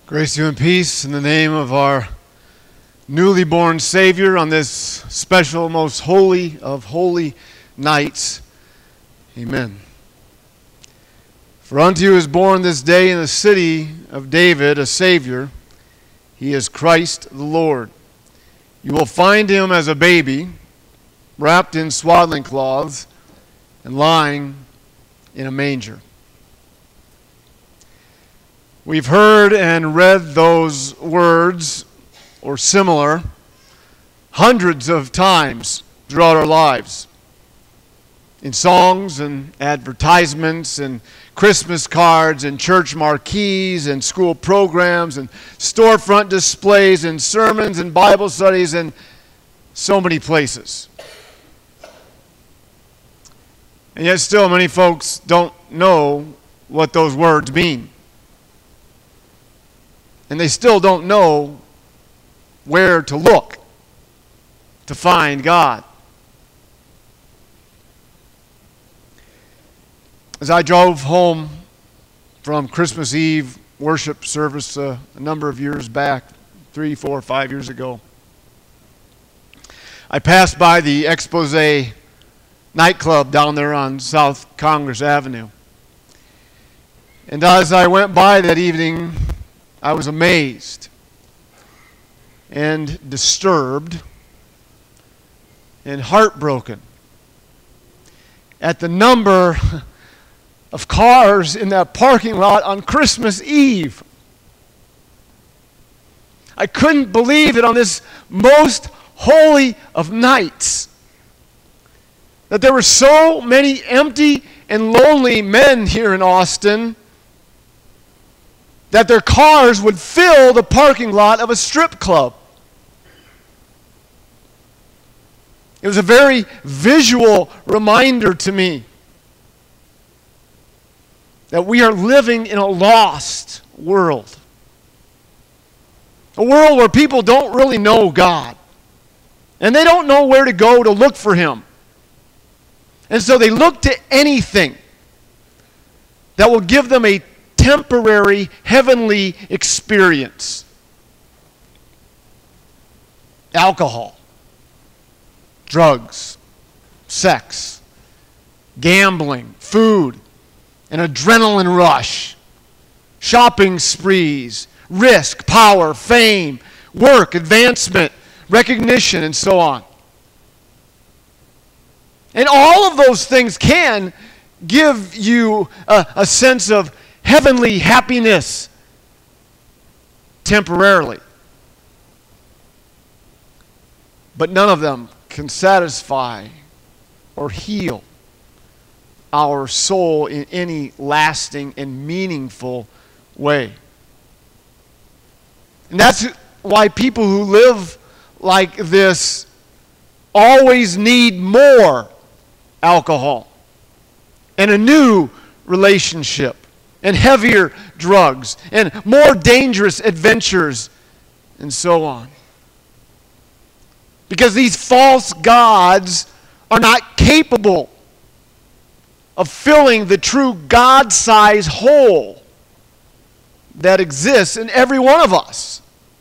Grace to you and peace in the name of our newly born Savior on this special, most holy of holy nights. Amen. For unto you is born this day in the city of David a Savior. He is Christ the Lord. You will find him as a baby, wrapped in swaddling cloths and lying in a manger. We've heard and read those words, or similar, hundreds of times throughout our lives. In songs and advertisements and Christmas cards and church marquees and school programs and storefront displays and sermons and Bible studies and so many places. And yet still many folks don't know what those words mean. And they still don't know where to look to find God. As I drove home from Christmas Eve worship service a number of years back, 3, 4, 5 years ago, I passed by the Expose nightclub down there on South Congress Avenue. And as I went by that evening, I was amazed and disturbed and heartbroken at the number of cars in that parking lot on Christmas Eve. I couldn't believe it on this most holy of nights that there were so many empty and lonely men here in Austin that their cars would fill the parking lot of a strip club. It was a very visual reminder to me that we are living in a lost world. A world where people don't really know God. And they don't know where to go to look for Him. And so they look to anything that will give them a temporary heavenly experience. Alcohol, drugs, sex, gambling, food, an adrenaline rush, shopping sprees, risk, power, fame, work, advancement, recognition, and so on. And all of those things can give you a sense of heavenly happiness temporarily. But none of them can satisfy or heal our soul in any lasting and meaningful way. And that's why people who live like this always need more alcohol and a new relationship and heavier drugs and more dangerous adventures and so on. Because these false gods are not capable of filling the true God-sized hole that exists in every one of us.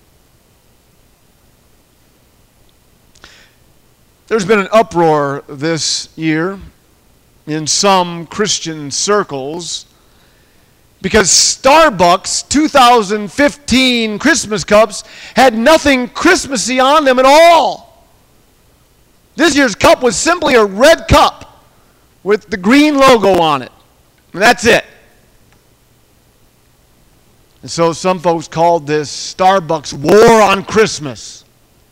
There's been an uproar this year in some Christian circles because Starbucks 2015 Christmas cups had nothing Christmassy on them at all. This year's cup was simply a red cup with the green logo on it. And that's it. And so some folks called this Starbucks War on Christmas.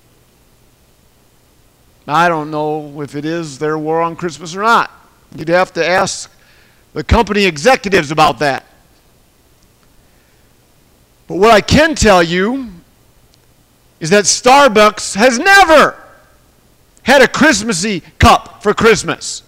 I don't know if it is their war on Christmas or not. You'd have to ask the company executives about that. But what I can tell you is that Starbucks has never had a Christmassy cup for Christmas.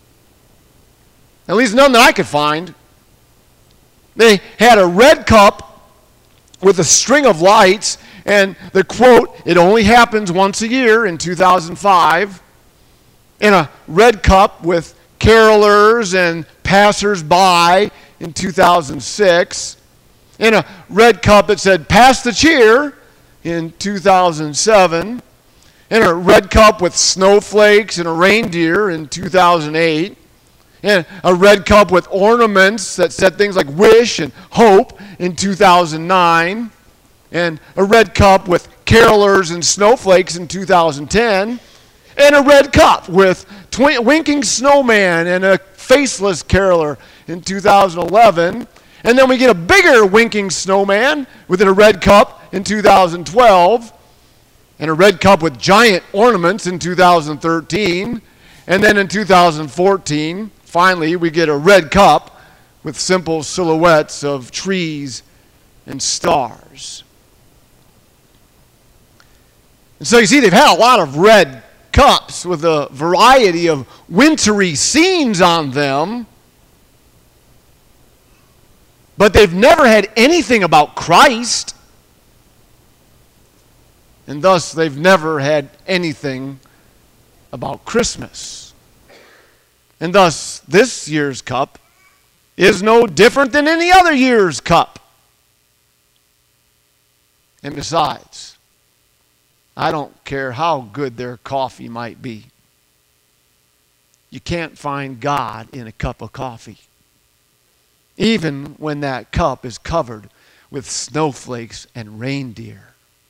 At least none that I could find. They had a red cup with a string of lights and the quote, "It only happens once a year," in 2005, and a red cup with carolers and passers-by in 2006, in a red cup that said "Pass the Cheer" in 2007, in a red cup with snowflakes and a reindeer in 2008, and a red cup with ornaments that said things like "Wish" and "Hope" in 2009, and a red cup with carolers and snowflakes in 2010, and a red cup with winking snowman and a faceless caroler in 2011. And then we get a bigger winking snowman within a red cup in 2012, and a red cup with giant ornaments in 2013. And then in 2014, finally, we get a red cup with simple silhouettes of trees and stars. And so you see, they've had a lot of red cups with a variety of wintry scenes on them, but they've never had anything about Christ, and thus they've never had anything about Christmas. And thus, this year's cup is no different than any other year's cup. And besides, I don't care how good their coffee might be, you can't find God in a cup of coffee, even when that cup is covered with snowflakes and reindeer.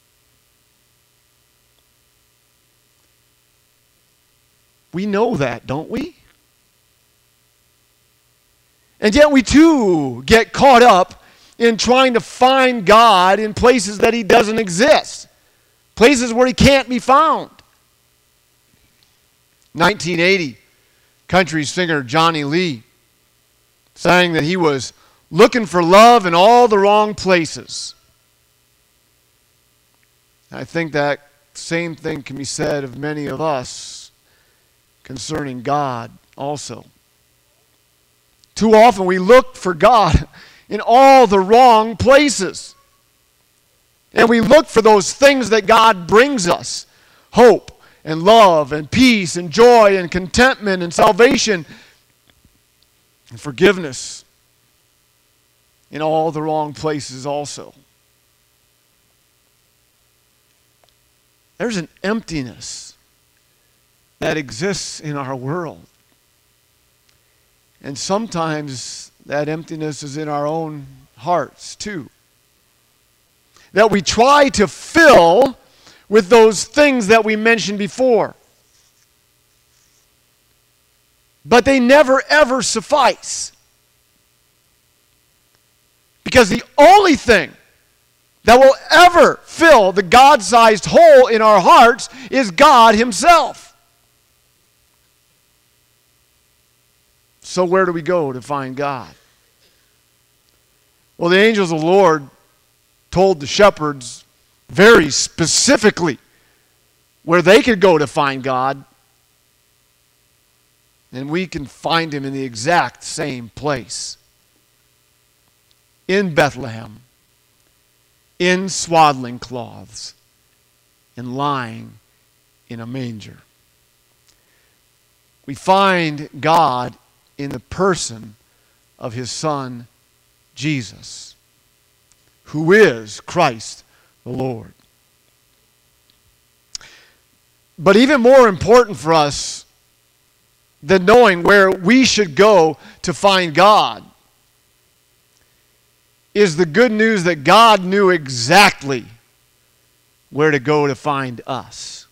We know that, don't we? And yet we too get caught up in trying to find God in places that he doesn't exist, places where he can't be found. 1980, country singer Johnny Lee saying that he was looking for love in all the wrong places. I think that same thing can be said of many of us concerning God also. Too often we look for God in all the wrong places. And we look for those things that God brings us: hope and love and peace and joy and contentment and salvation and forgiveness, in all the wrong places also. There's an emptiness that exists in our world. And sometimes that emptiness is in our own hearts too, that we try to fill with those things that we mentioned before. But they never ever suffice. Because the only thing that will ever fill the God-sized hole in our hearts is God himself. So where do we go to find God? Well, the angels of the Lord told the shepherds very specifically where they could go to find God. And we can find him in the exact same place. In Bethlehem, in swaddling cloths, and lying in a manger. We find God in the person of his Son, Jesus, who is Christ the Lord. But even more important for us than knowing where we should go to find God is the good news that God knew exactly where to go to find us.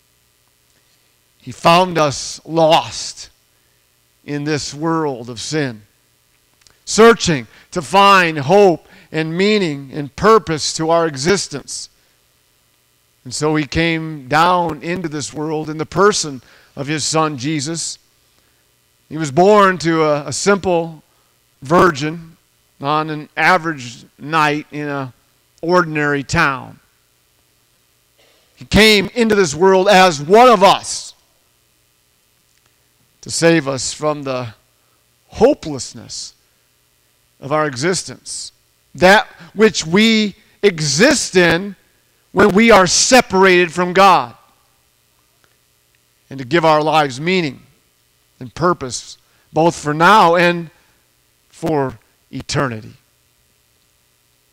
He found us lost in this world of sin, searching to find hope and meaning and purpose to our existence. And so he came down into this world in the person of his Son, Jesus. He was born to a simple virgin on an average night in an ordinary town. He came into this world as one of us to save us from the hopelessness of our existence, that which we exist in when we are separated from God, and to give our lives meaning and purpose, both for now and for eternity.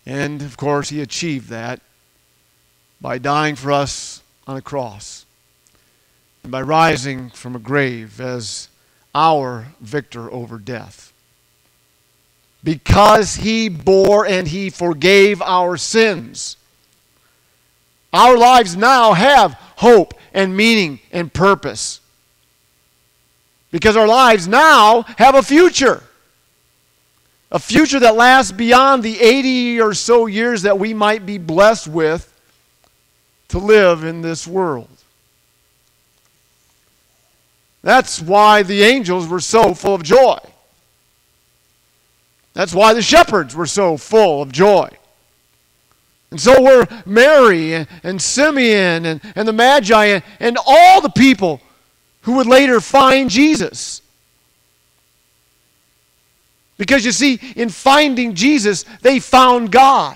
And, of course, he achieved that by dying for us on a cross and by rising from a grave as our victor over death. Because he bore and he forgave our sins, our lives now have hope and meaning and purpose. Because our lives now have a future. A future that lasts beyond the 80 or so years that we might be blessed with to live in this world. That's why the angels were so full of joy. That's why the shepherds were so full of joy. And so were Mary and Simeon and the Magi and all the people who would later find Jesus. Because you see, in finding Jesus, they found God.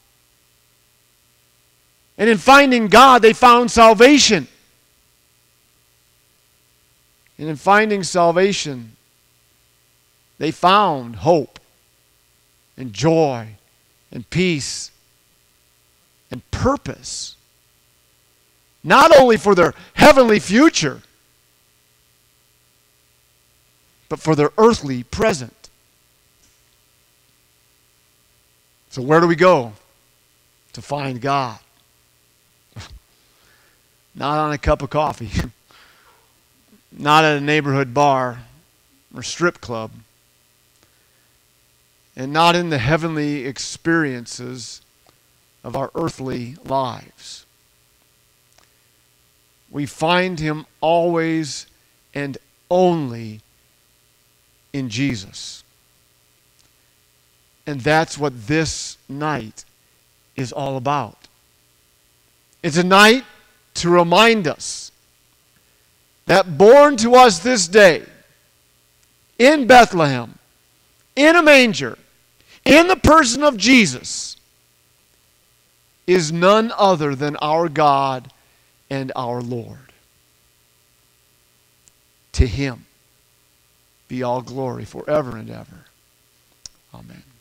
And in finding God, they found salvation. And in finding salvation, they found hope and joy and peace and purpose. Not only for their heavenly future, but for their earthly present. So where do we go to find God? Not on a cup of coffee. Not at a neighborhood bar or strip club. And not in the heavenly experiences of our earthly lives. We find him always and only in Jesus. And that's what this night is all about. It's a night to remind us that born to us this day, in Bethlehem, in a manger, in the person of Jesus, is none other than our God and our Lord. To him be all glory forever and ever. Amen.